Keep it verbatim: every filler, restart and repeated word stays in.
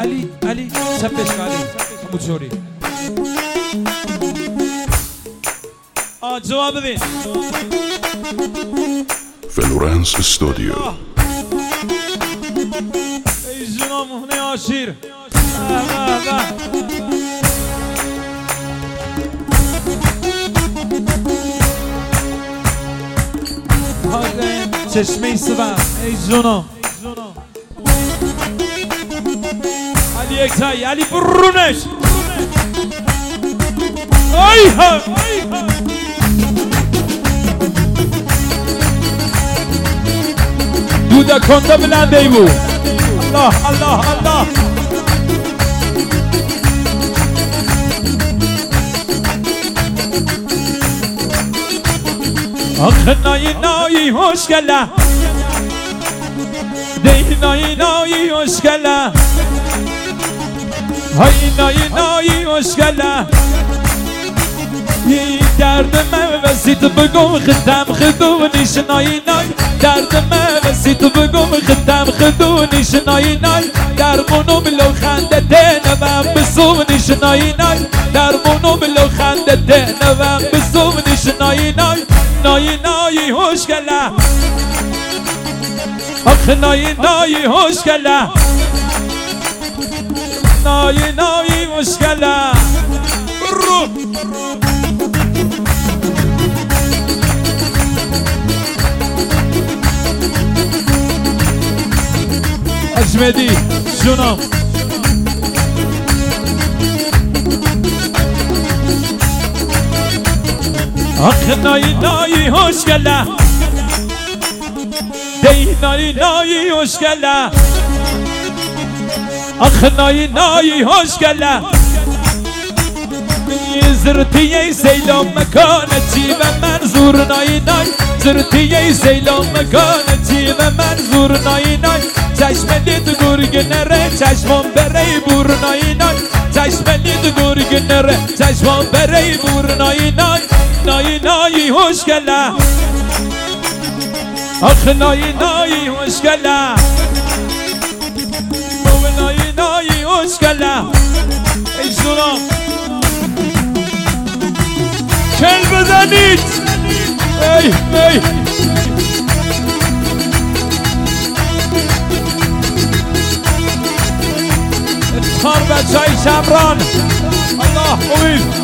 علی علی چپش علی موچوری آ جواب بده فلورنس استودیو ای جناب مهنه آشیر چشمه سبب ای جناب علی یک تایی علی برونش ای ها دودا کنده بلنده ای بود الله الله الله آخه نایی نایی خوشگله دی نایی نایی خوشگله های نایی نایی خوشگله درد من وسی تو بگم خدم خدونیش نایی نای درد من وسی تو بگم خدم خدونیش نایی نای در منو بلو خنده ده نوام بسونیش نایی نای در منو بلو خنده ده نوام بسونیش نایی نای نایی نایی خوشگله آخه نایی نایی خوشگله نایی نایی خوشگله برو اجمدی جونم آخه نایی نایی خوشگله دی نایی نایی خوشگله آخه نایی نایی خوشگله زرتی ای سیلام مکانه چی و منظور نایی نای زرتی ای سیلام مکانه چی و منظور نایی نای چشم لید گرگ نره چشمم بره بور نایی نای چشم لید گرگ نره چشمم بره بور نایی نای نایی نایی خوشگله آخه نایی نایی خوشگله نایی نایی خوشگله ای سلام کل بزنید ای ای افتخار بچه های شمران الله امید